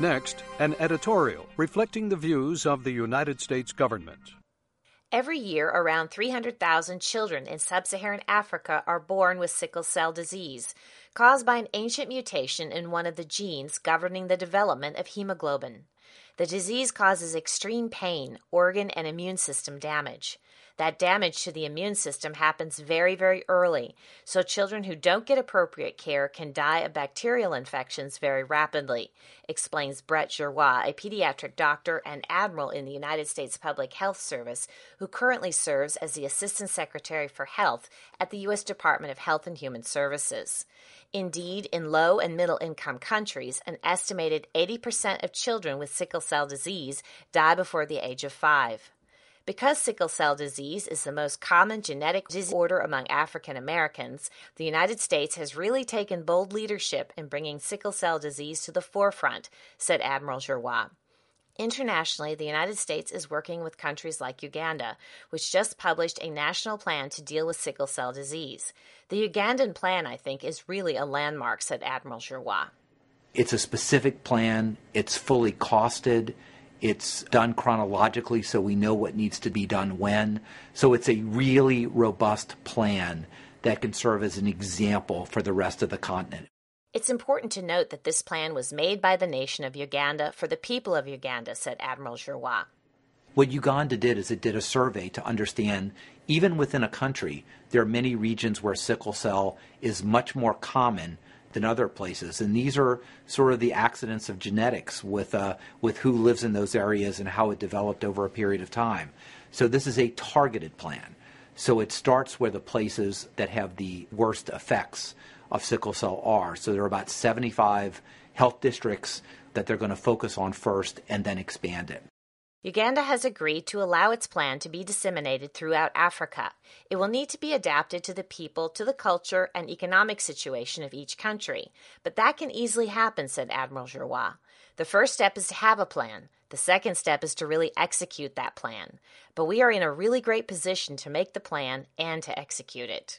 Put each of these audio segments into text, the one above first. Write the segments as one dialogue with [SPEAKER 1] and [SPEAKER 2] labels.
[SPEAKER 1] Next, an editorial reflecting the views of the United States government.
[SPEAKER 2] Every year, around 300,000 children in sub-Saharan Africa are born with sickle cell disease, caused by an ancient mutation in one of the genes governing the development of hemoglobin. The disease causes extreme pain, organ and immune system damage. That damage to the immune system happens very, very early, so children who don't get appropriate care can die of bacterial infections very rapidly, explains Brett Giroir, a pediatric doctor and admiral in the United States Public Health Service, who currently serves as the Assistant Secretary for Health at the U.S. Department of Health and Human Services. Indeed, in low- and middle-income countries, an estimated 80% of children with sickle cell disease die before the age of 5. Because sickle cell disease is the most common genetic disorder among African Americans, the United States has really taken bold leadership in bringing sickle cell disease to the forefront, said Admiral Giroir. Internationally, the United States is working with countries like Uganda, which just published a national plan to deal with sickle cell disease. The Ugandan plan, I think, is really a landmark, said Admiral Giroir.
[SPEAKER 3] It's a specific plan. It's fully costed. It's done chronologically, so we know what needs to be done when. So it's a really robust plan that can serve as an example for the rest of the continent.
[SPEAKER 2] It's important to note that this plan was made by the nation of Uganda for the people of Uganda, said Admiral Giroir.
[SPEAKER 3] What Uganda did is it did a survey to understand, even within a country, there are many regions where sickle cell is much more common than other places. And these are sort of the accidents of genetics with who lives in those areas and how it developed over a period of time. So this is a targeted plan. So it starts where the places that have the worst effects of sickle cell are. So there are about 75 health districts that they're going to focus on first and then expand it.
[SPEAKER 2] Uganda has agreed to allow its plan to be disseminated throughout Africa. It will need to be adapted to the people, to the culture, and economic situation of each country. But that can easily happen, said Admiral Giroir. The first step is to have a plan. The second step is to really execute that plan. But we are in a really great position to make the plan and to execute it.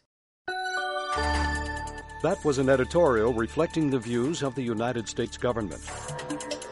[SPEAKER 1] That was an editorial reflecting the views of the United States government.